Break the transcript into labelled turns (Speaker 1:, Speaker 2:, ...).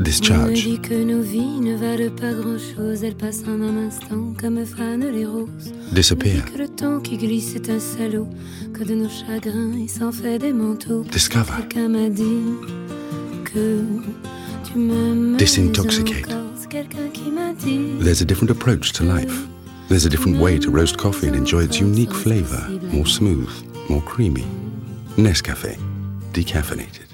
Speaker 1: Discharge.
Speaker 2: On me dit que nos vies ne valent pas grand-chose, elles passent en un instant comme fanent les roses.
Speaker 1: Disappear.
Speaker 2: On me dit que le temps qui glisse est un salaud, que de nos chagrins il s'en fait des manteaux.
Speaker 1: Discover.
Speaker 2: Quelqu'un m'a dit que tu m'aimes
Speaker 1: Disintoxicate.
Speaker 2: encore. C'est quelqu'un qui m'a dit.
Speaker 1: There's a different approach to life. There's a different way to roast coffee and enjoy its unique flavor. More smooth, more creamy. Nescafé. Decaffeinated.